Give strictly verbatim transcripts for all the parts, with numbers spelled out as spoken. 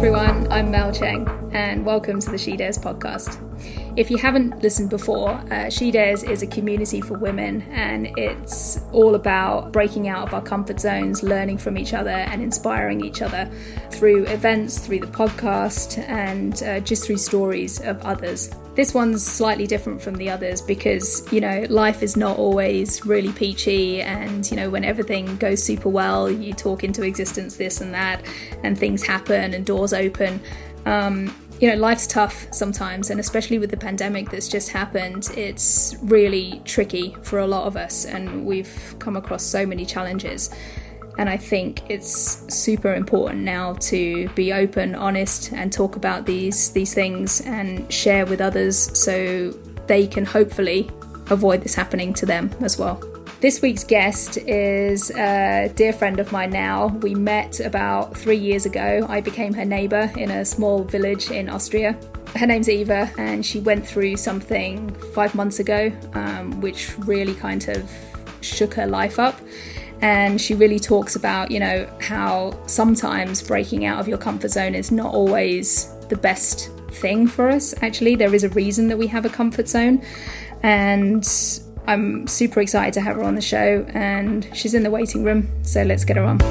everyone, I'm Mel Cheng and welcome to the She Dares podcast. If you haven't listened before, uh, She Dares is a community for women and it's all about breaking out of our comfort zones, learning from each other and inspiring each other through events, through the podcast and uh, just through stories of others. This one's slightly different from the others because, you know, life is not always really peachy and, you know, when everything goes super well, you talk into existence this and that and things happen and doors open. Um, you know, life's tough sometimes, and especially with the pandemic that's just happened, it's really tricky for a lot of us and we've come across so many challenges. And I think it's super important now to be open, honest, and talk about these these things and share with others so they can hopefully avoid this happening to them as well. This week's guest is a dear friend of mine now. We met about three years ago. I became her neighbour in a small village in Austria. Her name's Eva and she went through something five months ago, um, which really kind of shook her life up. And she really talks about, you know, how sometimes breaking out of your comfort zone is not always the best thing for us. Actually, there is a reason that we have a comfort zone. And I'm super excited to have her on the show. And she's in the waiting room. So let's get her on.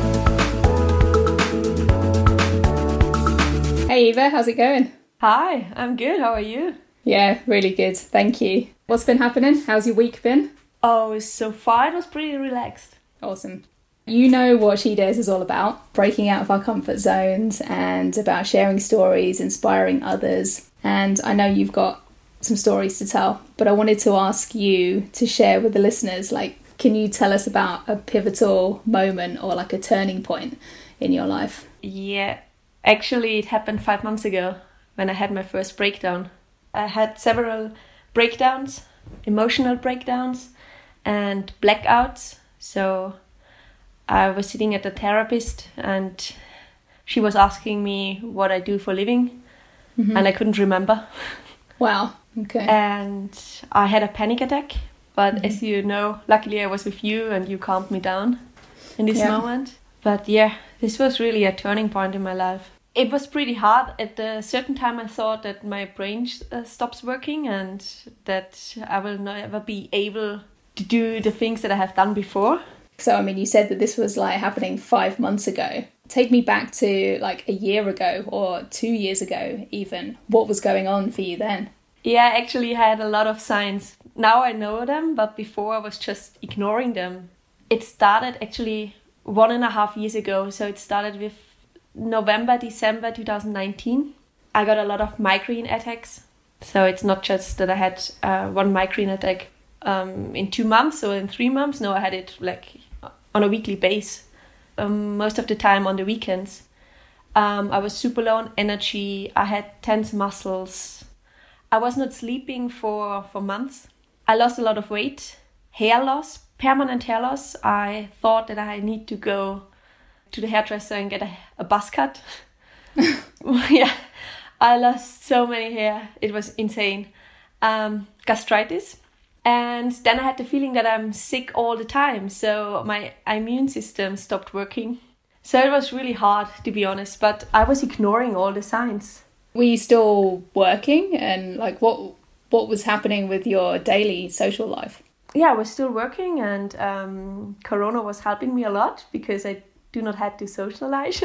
Hey, Eva, how's it going? Hi, I'm good. How are you? Yeah, really good. Thank you. What's been happening? How's your week been? Oh, so far it was pretty relaxed. Awesome. You know what She Dares is all about, breaking out of our comfort zones and about sharing stories, inspiring others. And I know you've got some stories to tell, but I wanted to ask you to share with the listeners, like, can you tell us about a pivotal moment or like a turning point in your life? Yeah, actually it happened five months ago when I had my first breakdown. I had several breakdowns, emotional breakdowns and blackouts. So I was sitting at the therapist and she was asking me what I do for a living, mm-hmm. and I couldn't remember. Wow, okay. And I had a panic attack, but mm-hmm. as you know, luckily I was with you and you calmed me down in this yeah. moment. But yeah, this was really a turning point in my life. It was pretty hard. At a certain time I thought that my brain uh, stops working and that I will never be able to do the things that I have done before. So, I mean, you said that this was like happening five months ago. Take me back to like a year ago or two years ago even. What was going on for you then? Yeah, actually I had a lot of signs. Now I know them, but before I was just ignoring them. It started actually one and a half years ago. So it started with November, December two thousand nineteen. I got a lot of migraine attacks. So it's not just that I had uh, one migraine attack Um, in two months or in three months. No, I had it like on a weekly base, um, most of the time on the weekends. Um, I was super low on energy. I had tense muscles. I was not sleeping for, for months. I lost a lot of weight, hair loss, permanent hair loss. I thought that I need to go to the hairdresser and get a, a buzz cut. Yeah, I lost so many hair. It was insane. Um, gastritis. And then I had the feeling that I'm sick all the time. So my immune system stopped working. So it was really hard, to be honest. But I was ignoring all the signs. Were you still working? And like what what was happening with your daily social life? Yeah, I was still working. And um, Corona was helping me a lot because I do not have to socialize.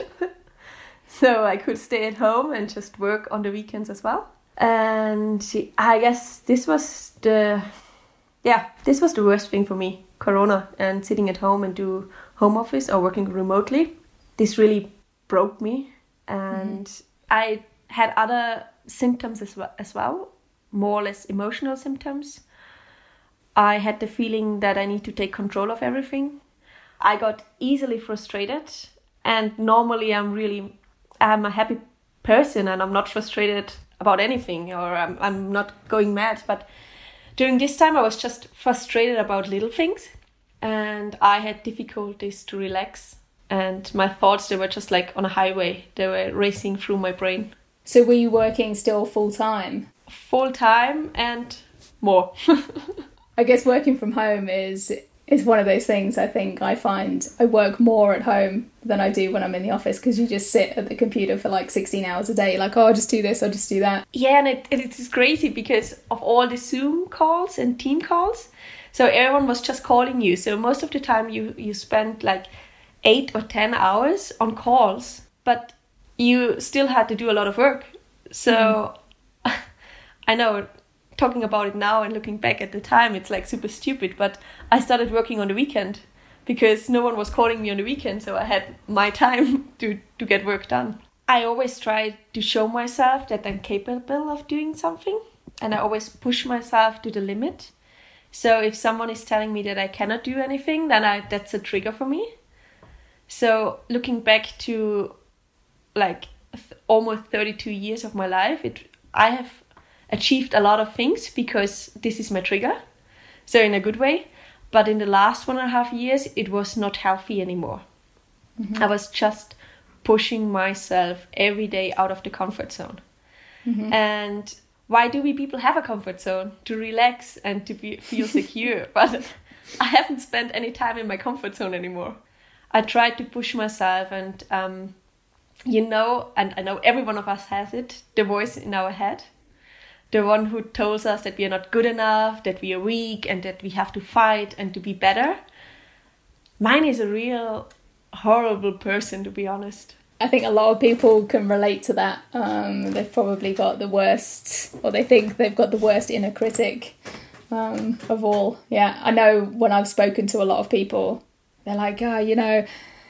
So I could stay at home and just work on the weekends as well. And I guess this was the... Yeah, this was the worst thing for me, Corona, and sitting at home and do home office or working remotely. This really broke me. And mm-hmm. I had other symptoms as well, as well, more or less emotional symptoms. I had the feeling that I need to take control of everything. I got easily frustrated. And normally I'm really, I'm a happy person and I'm not frustrated about anything or I'm, I'm not going mad, but during this time, I was just frustrated about little things and I had difficulties to relax. And my thoughts, they were just like on a highway. They were racing through my brain. So were you working still full time? Full time and more. I guess working from home is is one of those things I think I find I work more at home than I do when I'm in the office, because you just sit at the computer for like sixteen hours a day, like, oh, I'll just do this, I'll just do that. Yeah, and it, it's crazy because of all the Zoom calls and team calls. So everyone was just calling you. So most of the time you, you spent like eight or ten hours on calls, but you still had to do a lot of work. So mm. I know, talking about it now and looking back at the time, it's like super stupid, but I started working on the weekend because no one was calling me on the weekend, so I had my time to, to get work done. I always try to show myself that I'm capable of doing something, and I always push myself to the limit. So if someone is telling me that I cannot do anything, then I, that's a trigger for me. So looking back to like th- almost thirty-two years of my life, it I have achieved a lot of things because this is my trigger. So in a good way. But in the last one and a half years, it was not healthy anymore. Mm-hmm. I was just pushing myself every day out of the comfort zone. Mm-hmm. And why do we people have a comfort zone? To relax and to be, feel secure. But I haven't spent any time in my comfort zone anymore. I tried to push myself and, um, you know, and I know every one of us has it, the voice in our head. The one who tells us that we are not good enough, that we are weak, and that we have to fight and to be better. Mine is a real horrible person, to be honest. I think a lot of people can relate to that. Um, they've probably got the worst, or they think they've got the worst inner critic um, of all. Yeah, I know when I've spoken to a lot of people, they're like, oh, you know,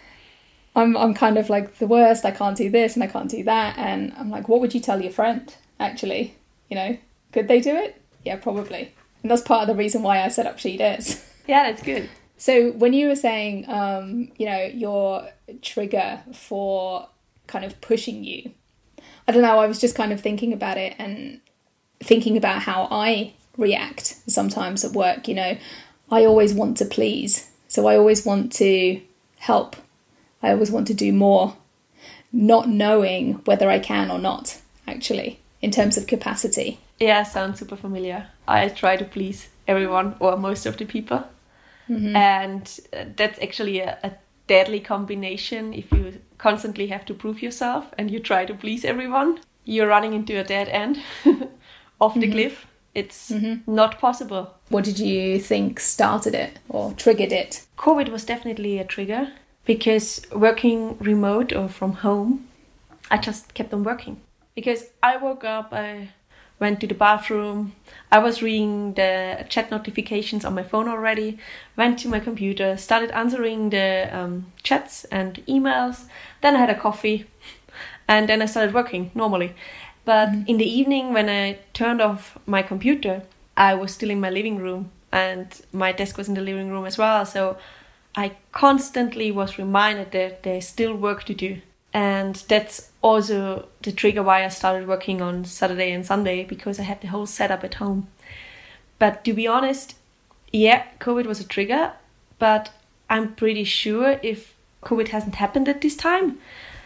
I'm I'm kind of like the worst. I can't do this and I can't do that. And I'm like, what would you tell your friend, actually? You know, could they do it? Yeah, probably. And that's part of the reason why I set up She Dares. Yeah, that's good. So when you were saying, um, you know, your trigger for kind of pushing you, I don't know, I was just kind of thinking about it and thinking about how I react sometimes at work. You know, I always want to please. So I always want to help. I always want to do more, not knowing whether I can or not, actually, in terms of capacity. Yeah, sounds super familiar. I try to please everyone or most of the people. Mm-hmm. And that's actually a, a deadly combination. If you constantly have to prove yourself and you try to please everyone, you're running into a dead end off the mm-hmm. cliff. It's mm-hmm. not possible. What did you think started it or triggered it? COVID was definitely a trigger because working remote or from home, I just kept on working. Because I woke up, I went to the bathroom, I was reading the chat notifications on my phone already, went to my computer, started answering the um, chats and emails, then I had a coffee, and then I started working normally. But mm-hmm. in the evening, when I turned off my computer, I was still in my living room, and my desk was in the living room as well, so I constantly was reminded that there's still work to do. And that's also the trigger why I started working on Saturday and Sunday, because I had the whole setup at home. But to be honest, yeah, COVID was a trigger, but I'm pretty sure if COVID hasn't happened at this time,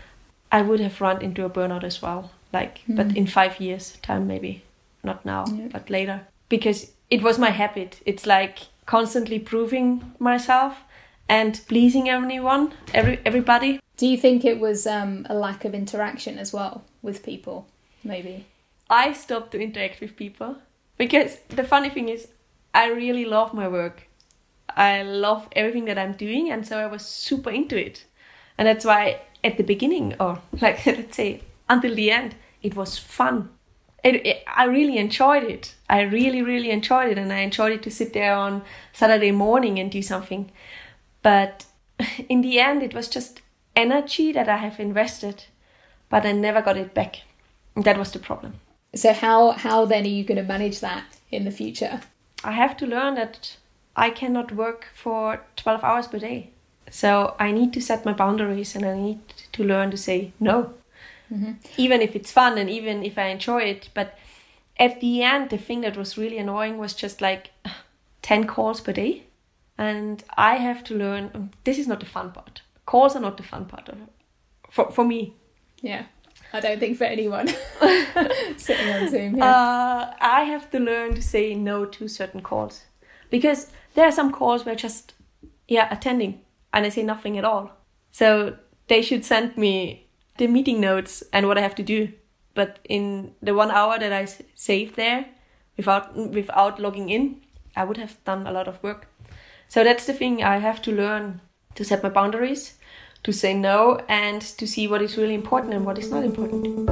I would have run into a burnout as well. Like, mm-hmm. but in five years time, maybe not now, yeah. but later, because it was my habit. It's like constantly proving myself and pleasing everyone, every everybody. Do you think it was um, a lack of interaction as well with people, maybe? I stopped to interact with people because the funny thing is I really love my work. I love everything that I'm doing, and so I was super into it. And that's why at the beginning, or like let's say until the end, it was fun. It, it, I really enjoyed it. I really, really enjoyed it, and I enjoyed it to sit there on Saturday morning and do something. But in the end, it was just energy that I have invested, but I never got it back. That was the problem. So how how then are you going to manage that in the future? I have to learn that I cannot work for twelve hours per day. So I need to set my boundaries, and I need to learn to say no. Mm-hmm. Even if it's fun and even if I enjoy it. But at the end, the thing that was really annoying was just like ten calls per day. And I have to learn, this is not the fun part. Calls are not the fun part of it. For, for me. Yeah, I don't think for anyone sitting on Zoom here. Uh, I have to learn to say no to certain calls. Because there are some calls where just, yeah, attending. And I say nothing at all. So they should send me the meeting notes and what I have to do. But in the one hour that I saved there, without without logging in, I would have done a lot of work. So that's the thing, I have to learn to set my boundaries, to say no, and to see what is really important and what is not important.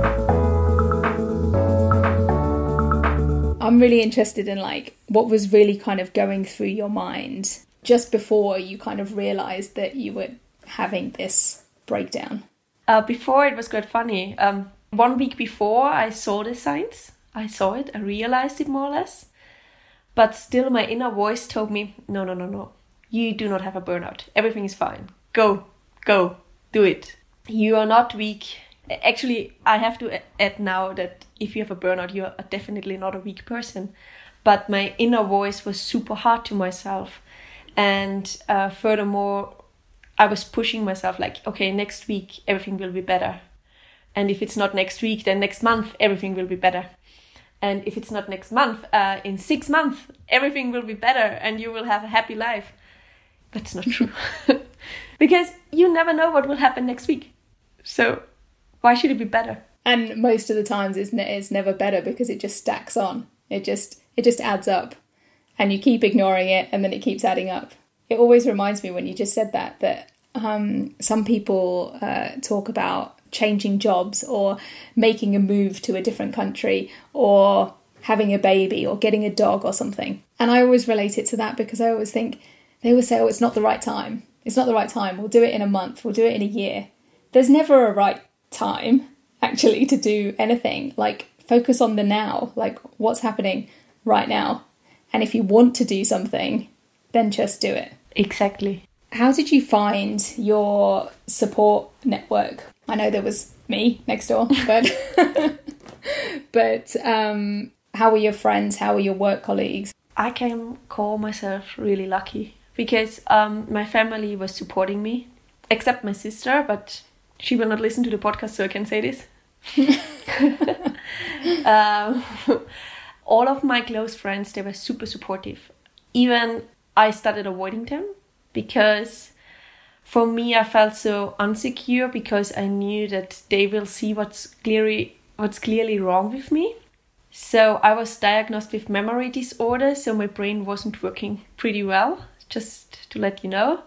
I'm really interested in like what was really kind of going through your mind just before you kind of realized that you were having this breakdown. Uh, before it was quite funny. Um, one week before I saw the signs, I saw it, I realized it more or less. But still my inner voice told me, no, no, no, no. You do not have a burnout. Everything is fine. Go, go, do it. You are not weak. Actually, I have to add now that if you have a burnout, you are definitely not a weak person. But my inner voice was super hard to myself. And uh, furthermore, I was pushing myself like, okay, next week, everything will be better. And if it's not next week, then next month, everything will be better. And if it's not next month, uh, in six months, everything will be better and you will have a happy life. That's not true. Because you never know what will happen next week. So why should it be better? And most of the times it's, ne- it's never better because it just stacks on. It just it just adds up. And you keep ignoring it and then it keeps adding up. It always reminds me when you just said that, that um, some people uh, talk about changing jobs or making a move to a different country or having a baby or getting a dog or something. And I always relate it to that because I always think, they always say, oh, it's not the right time. It's not the right time. We'll do it in a month. We'll do it in a year. There's never a right time, actually, to do anything. Like, focus on the now. Like, what's happening right now? And if you want to do something, then just do it. Exactly. How did you find your support network? I know there was me next door, but but um, how were your friends? How were your work colleagues? I can call myself really lucky because um, my family was supporting me, except my sister, but she will not listen to the podcast, so I can say this. um, all of my close friends, they were super supportive. Even I started avoiding them because for me, I felt so insecure because I knew that they will see what's clearly what's clearly wrong with me. So I was diagnosed with memory disorder, so my brain wasn't working pretty well, just to let you know.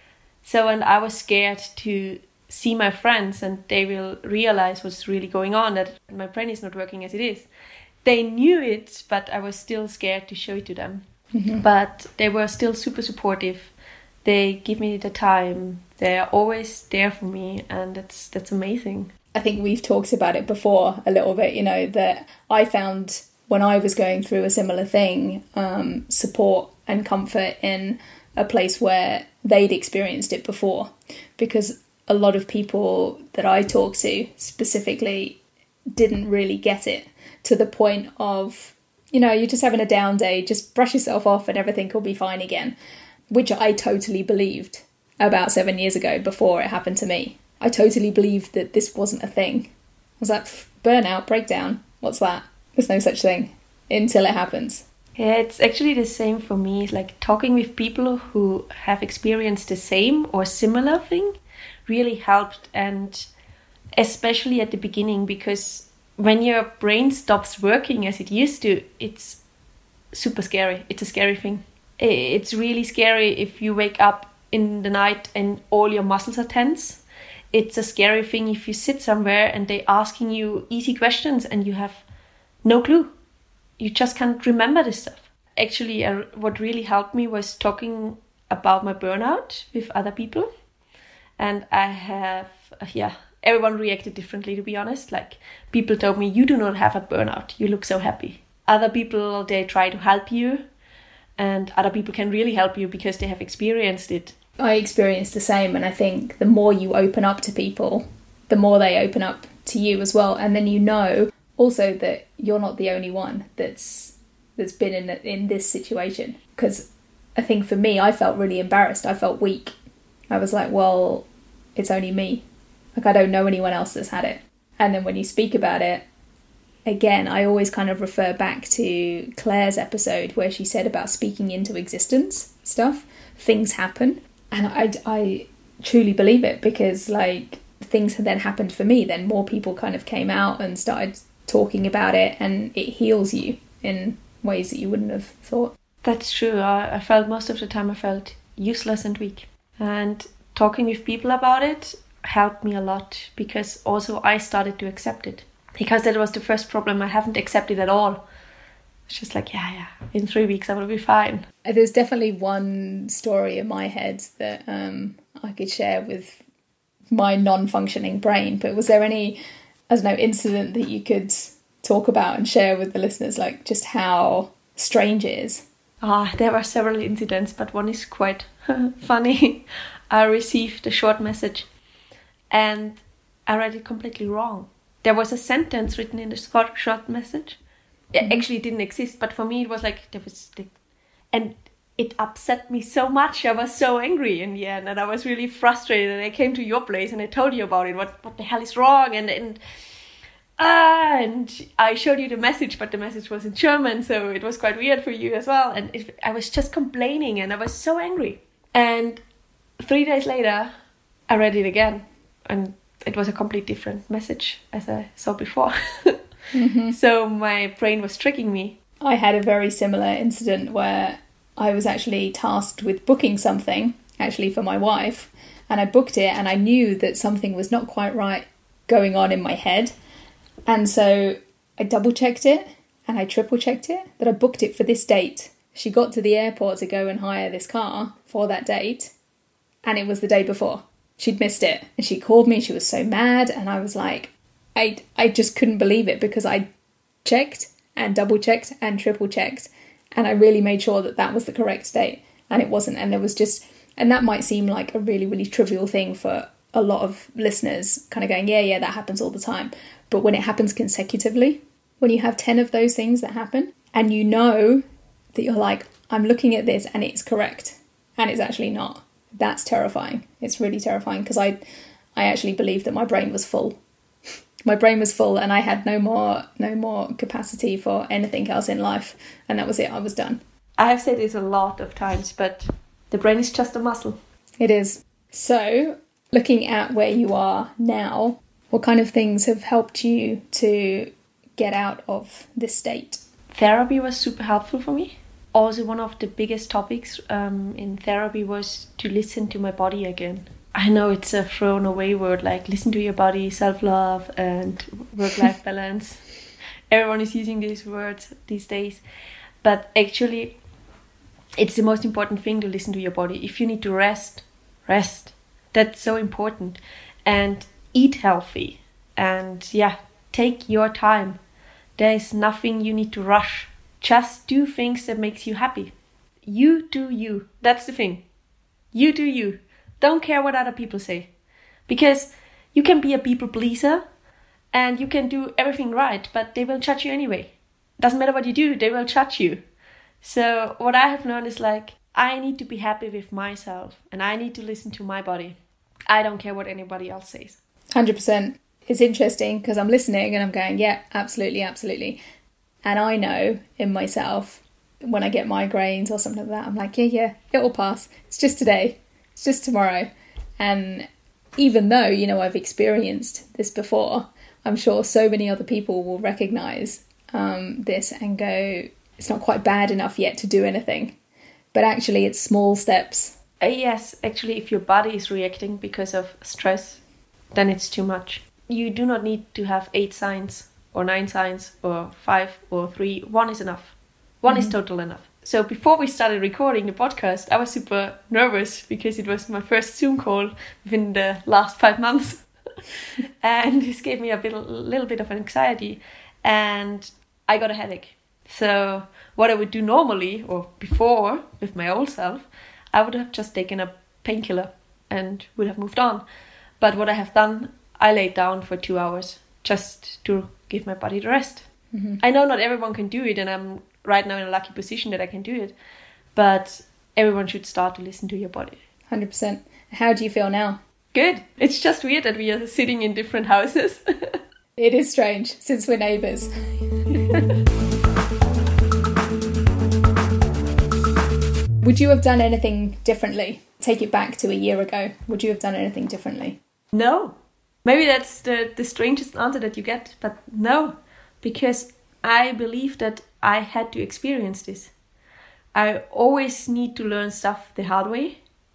So, and I was scared to see my friends and they will realize what's really going on, that my brain is not working as it is. They knew it, but I was still scared to show it to them. Mm-hmm. But they were still super supportive. They give me the time. They're always there for me, and that's that's amazing. I think we've talked about it before a little bit, you know, that I found when I was going through a similar thing, um, support and comfort in a place where they'd experienced it before. Because a lot of people that I talk to specifically didn't really get it to the point of, you know, you're just having a down day, just brush yourself off and everything will be fine again. Which I totally believed about seven years ago before it happened to me. I totally believed that this wasn't a thing. I was like, burnout, breakdown, what's that? There's no such thing until it happens. Yeah, it's actually the same for me. It's like talking with people who have experienced the same or similar thing really helped. And especially at the beginning, because when your brain stops working as it used to, it's super scary. It's a scary thing. It's really scary if you wake up in the night and all your muscles are tense. It's a scary thing if you sit somewhere and they're asking you easy questions and you have no clue. You just can't remember this stuff. Actually, uh, what really helped me was talking about my burnout with other people. And I have, uh, yeah, everyone reacted differently, to be honest. Like, people told me, you do not have a burnout. You look so happy. Other people, they try to help you. And other people can really help you because they have experienced it. I experienced the same, and I think the more you open up to people, the more they open up to you as well. And then you know also that you're not the only one that's that's been in in this situation. Because I think for me, I felt really embarrassed. I felt weak. I was like, well, it's only me. Like, I don't know anyone else that's had it. And then when you speak about it, again, I always kind of refer back to Claire's episode where she said about speaking into existence stuff. Things happen. And I, I truly believe it, because like things had then happened for me. Then more people kind of came out and started talking about it, and it heals you in ways that you wouldn't have thought. That's true. I, I felt most of the time I felt useless and weak. And talking with people about it helped me a lot, because also I started to accept it. Because that was the first problem. I haven't accepted at all. It's just like, yeah, yeah, in three weeks I will be fine. There's definitely one story in my head that um, I could share with my non-functioning brain. But was there any, I don't know, incident that you could talk about and share with the listeners, like just how strange it is? Ah, there were several incidents, but one is quite funny. I received a short message and I read it completely wrong. There was a sentence written in the short, short message. It mm-hmm. actually didn't exist, but for me it was like, there was, like, and it upset me so much. I was so angry in the end, and I was really frustrated. And I came to your place and I told you about it. What what the hell is wrong? And and ah, and I showed you the message, but the message was in German, so it was quite weird for you as well. And it, I was just complaining, and I was so angry. And three days later, I read it again, and it was a completely different message as I saw before. mm-hmm. So my brain was tricking me. I had a very similar incident where I was actually tasked with booking something, actually for my wife, and I booked it, and I knew that something was not quite right going on in my head. And so I double checked it and I triple checked it, that I booked it for this date. She got to the airport to go and hire this car for that date, and it was the day before. She'd missed it, and she called me. She was so mad, and I was like, I, I just couldn't believe it, because I checked and double checked and triple checked, and I really made sure that that was the correct date, and it wasn't. And there was just, and that might seem like a really, really trivial thing for a lot of listeners, kind of going, yeah, yeah, that happens all the time. But when it happens consecutively, when you have ten of those things that happen, and you know that you're like, I'm looking at this and it's correct, and it's actually not, that's terrifying. It's really terrifying, because I, I actually believed that my brain was full. My brain was full, and I had no more, no more capacity for anything else in life, and that was it. I was done. I have said this a lot of times, but the brain is just a muscle. It is. So, looking at where you are now, what kind of things have helped you to get out of this state? Therapy was super helpful for me. Also, one of the biggest topics um, in therapy was to listen to my body again. I know it's a thrown away word, like listen to your body, self-love and work-life balance. Everyone is using these words these days. But actually, it's the most important thing to listen to your body. If you need to rest, rest. That's so important. And eat healthy. And yeah, take your time. There is nothing you need to rush. Just do things that makes you happy. You do you. That's the thing. You do you. Don't care what other people say. Because you can be a people pleaser and you can do everything right, but they will judge you anyway. Doesn't matter what you do, they will judge you. So what I have learned is like, I need to be happy with myself and I need to listen to my body. I don't care what anybody else says. one hundred percent. It's interesting because I'm listening and I'm going, yeah, absolutely, absolutely. And I know in myself, when I get migraines or something like that, I'm like, yeah, yeah, it will pass. It's just today. It's just tomorrow. And even though, you know, I've experienced this before, I'm sure so many other people will recognise um, this and go, it's not quite bad enough yet to do anything. But actually, it's small steps. Uh, yes, actually, if your body is reacting because of stress, then it's too much. You do not need to have eight signs or nine signs or five or three. One is enough. One mm-hmm. is total enough. So before we started recording the podcast, I was super nervous because it was my first Zoom call within the last five months. And this gave me a bit, a little bit of anxiety and I got a headache. So what I would do normally or before with my old self, I would have just taken a painkiller and would have moved on. But what I have done, I laid down for two hours just to give my body the rest. Mm-hmm. I know not everyone can do it and I'm right now in a lucky position that I can do it. But everyone should start to listen to your body. one hundred percent. How do you feel now? Good. It's just weird that we are sitting in different houses. It is strange since we're neighbours. Would you have done anything differently take it back to a year ago, would you have done anything differently? No. Maybe that's the, the strangest answer that you get, but no. Because I believe that I had to experience this. I always need to learn stuff the hard way.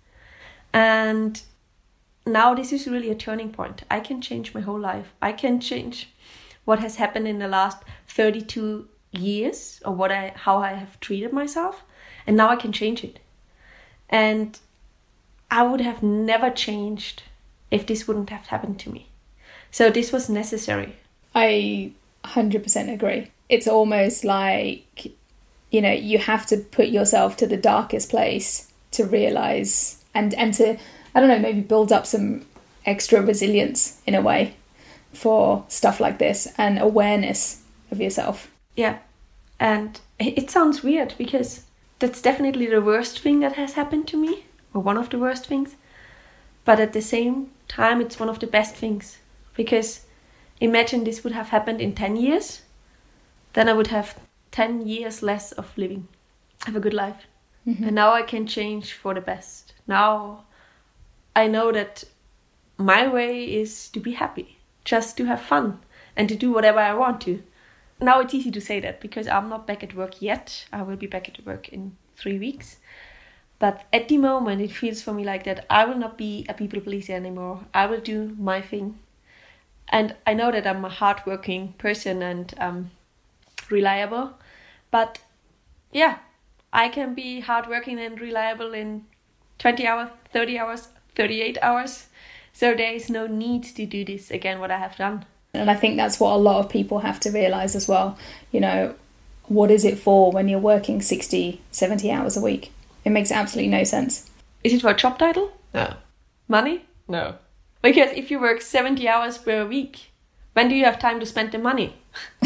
And now this is really a turning point. I can change my whole life. I can change what has happened in the last thirty-two years, or what I how I have treated myself. And now I can change it. And I would have never changed if this wouldn't have happened to me. So this was necessary. I one hundred percent agree. It's almost like, you know, you have to put yourself to the darkest place to realise and, and to, I don't know, maybe build up some extra resilience in a way for stuff like this and awareness of yourself. Yeah. And it sounds weird because that's definitely the worst thing that has happened to me, or one of the worst things. But at the same time, it's one of the best things. Because imagine this would have happened in ten years, then I would have ten years less of living. Have a good life. Mm-hmm. And now I can change for the best. Now I know that my way is to be happy, just to have fun and to do whatever I want to. Now it's easy to say that because I'm not back at work yet. I will be back at work in three weeks. But at the moment, it feels for me like that I will not be a people pleaser anymore. I will do my thing. And I know that I'm a hardworking person and um, reliable. But yeah, I can be hardworking and reliable in twenty hours, thirty hours, thirty-eight hours. So there is no need to do this again, what I have done. And I think that's what a lot of people have to realise as well. You know, what is it for when you're working sixty, seventy hours a week? It makes absolutely no sense. Is it for a job title? No. Money? No. Because if you work seventy hours per week, when do you have time to spend the money?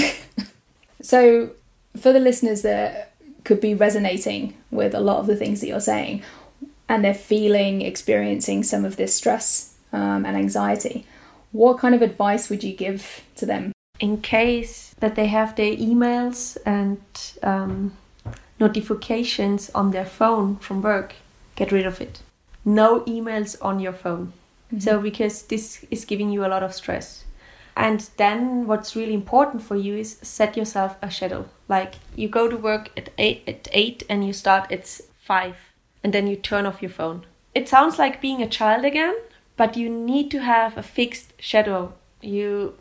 So for the listeners that could be resonating with a lot of the things that you're saying, and they're feeling, experiencing some of this stress um, and anxiety, what kind of advice would you give to them? In case that they have their emails and um, notifications on their phone from work, get rid of it. No emails on your phone. Mm-hmm. So because this is giving you a lot of stress. And then what's really important for you is set yourself a schedule. Like you go to work at eight, at eight and you start at five. And then you turn off your phone. It sounds like being a child again, but you need to have a fixed schedule. You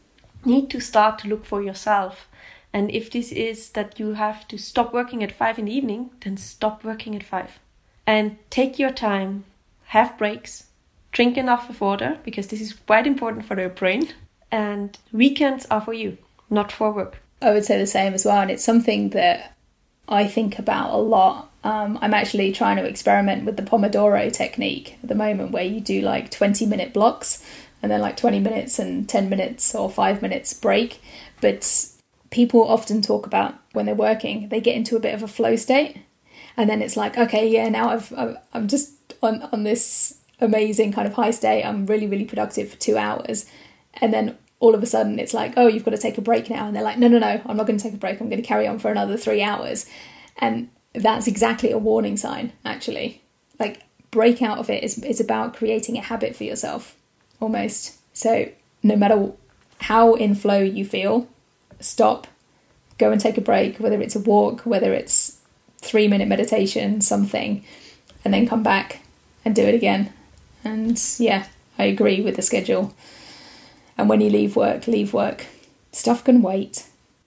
need to start to look for yourself. And if this is that you have to stop working at five in the evening, then stop working at five. And take your time, have breaks, drink enough of water, because this is quite important for your brain. And weekends are for you, not for work. I would say the same as well. And it's something that I think about a lot. Um, I'm actually trying to experiment with the Pomodoro technique at the moment, where you do like twenty minute blocks and then like twenty minutes and ten minutes or five minutes break. But people often talk about when they're working, they get into a bit of a flow state. And then it's like, okay, yeah, now I've, I've, I'm just on, on this amazing kind of high state. I'm really, really productive for two hours. And then all of a sudden it's like, oh, you've got to take a break now. And they're like, no, no, no, I'm not going to take a break. I'm going to carry on for another three hours. And that's exactly a warning sign, actually. Like, break out of it is, is about creating a habit for yourself, almost. So no matter how in flow you feel, stop, go and take a break, whether it's a walk, whether it's three minute meditation, something, and then come back and do it again. And yeah, I agree with the schedule. And when you leave work, leave work. Stuff can wait.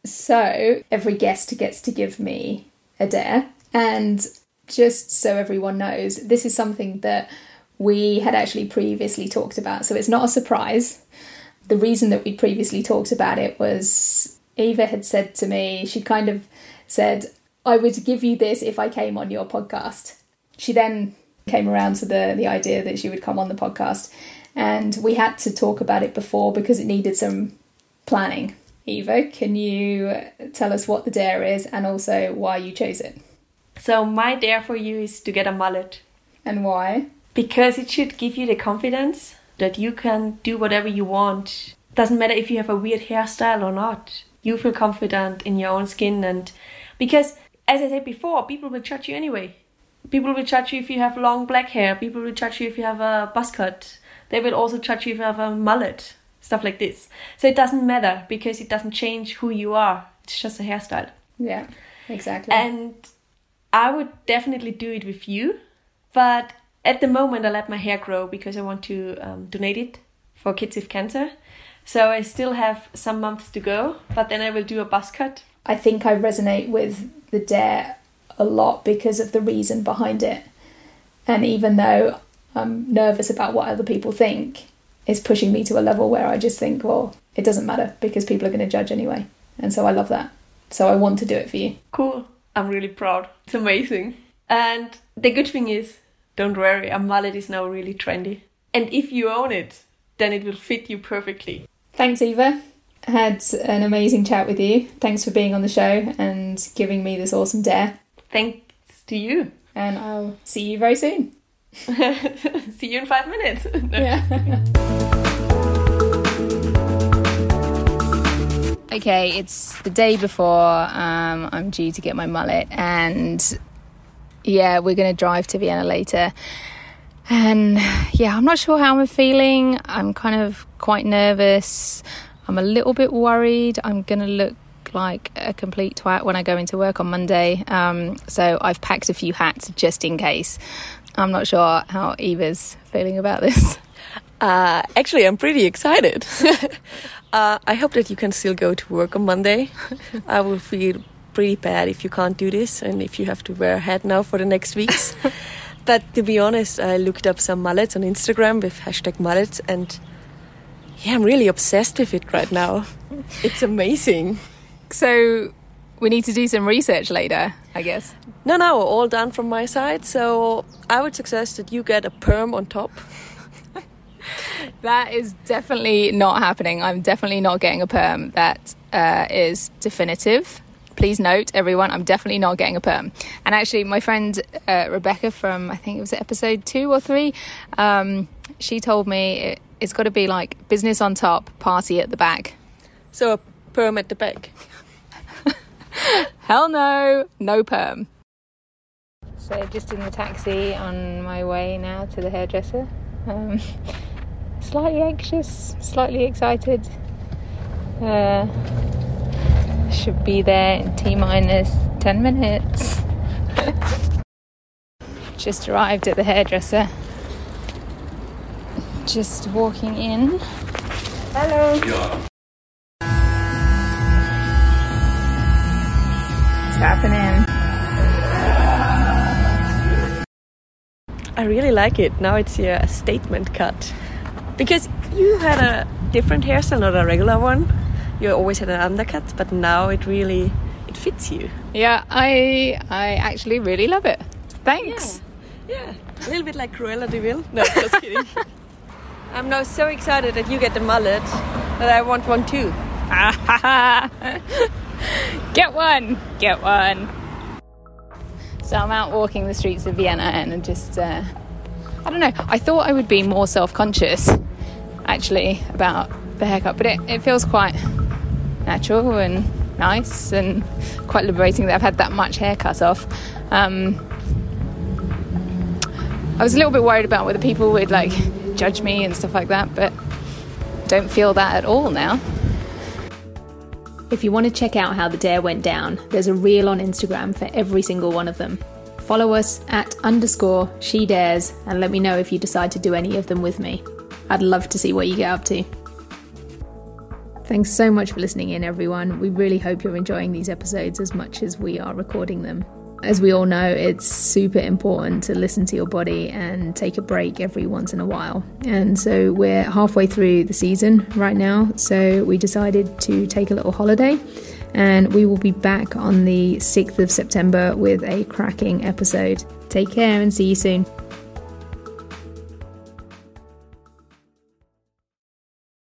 So every guest gets to give me a dare. And just so everyone knows, this is something that we had actually previously talked about. So it's not a surprise. The reason that we previously talked about it was Eva had said to me, she kind of said, I would give you this if I came on your podcast. She then came around to the, the idea that she would come on the podcast. And we had to talk about it before because it needed some planning. Eva, can you tell us what the dare is and also why you chose it? So my dare for you is to get a mullet. And why? Because it should give you the confidence that you can do whatever you want. Doesn't matter if you have a weird hairstyle or not. You feel confident in your own skin. And because, as I said before, people will judge you anyway. People will judge you if you have long black hair. People will judge you if you have a buzz cut. They will also judge you if you have a mullet. Stuff like this. So it doesn't matter because it doesn't change who you are. It's just a hairstyle. Yeah, exactly. And I would definitely do it with you. But at the moment I let my hair grow because I want to um, donate it for kids with cancer. So I still have some months to go. But then I will do a buzz cut. I think I resonate with the dare a lot because of the reason behind it. And even though I'm nervous about what other people think, it's pushing me to a level where I just think, well, it doesn't matter because people are going to judge anyway. And so I love that. So I want to do it for you. Cool. I'm really proud. It's amazing. And the good thing is, don't worry, a mullet is now really trendy. And if you own it, then it will fit you perfectly. Thanks, Eva. I had an amazing chat with you. Thanks for being on the show and giving me this awesome dare. Thanks to you. And I'll see you very soon. See you in five minutes. No, yeah. Okay, it's the day before um, I'm due to get my mullet, and yeah, we're going to drive to Vienna later. And yeah, I'm not sure how I'm feeling. I'm kind of quite nervous. I'm a little bit worried. I'm going to look like a complete twat when I go into work on Monday. Um, so I've packed a few hats just in case. I'm not sure how Eva's feeling about this. Uh, actually, I'm pretty excited. uh, I hope that you can still go to work on Monday. I will feel pretty bad if you can't do this and if you have to wear a hat now for the next weeks. But to be honest, I looked up some mullets on Instagram with hashtag mullets, and yeah, I'm really obsessed with it right now. It's amazing. So we need to do some research later, I guess. No, no, all done from my side. So I would suggest that you get a perm on top. That is definitely not happening. I'm definitely not getting a perm. That uh, is definitive. Please note, everyone, I'm definitely not getting a perm. And actually, my friend uh, Rebecca from, I think it was episode two or three, um, she told me it, it's got to be like business on top, party at the back. So a perm at the back. Hell no, no perm. So just in the taxi on my way now to the hairdresser. Um, slightly anxious, slightly excited. Uh, should be there in T minus ten minutes. Just arrived at the hairdresser. Just walking in. Hello. Yeah. What's happening? I really like it. Now it's here a statement cut. Because you had a different hairstyle, not a regular one. You always had an undercut, but now it really, it fits you. Yeah, I I actually really love it. Thanks. Yeah, yeah. A little bit like Cruella de Vil. No, just kidding. I'm now so excited that you get the mullet that I want one too. Get one, get one. So I'm out walking the streets of Vienna and I'm just, uh, I don't know, I thought I would be more self-conscious actually about the haircut, but it, it feels quite natural and nice and quite liberating that I've had that much hair cut off. Um, I was a little bit worried about whether people would like judge me and stuff like that, but don't feel that at all now. If you want to check out how the dare went down, there's a reel on Instagram for every single one of them. Follow us at underscore she dares and let me know if you decide to do any of them with me. I'd love to see what you get up to. Thanks so much for listening in, everyone. We really hope you're enjoying these episodes as much as we are recording them. As we all know, it's super important to listen to your body and take a break every once in a while. And so we're halfway through the season right now, so we decided to take a little holiday. And we will be back on the sixth of September with a cracking episode. Take care and see you soon.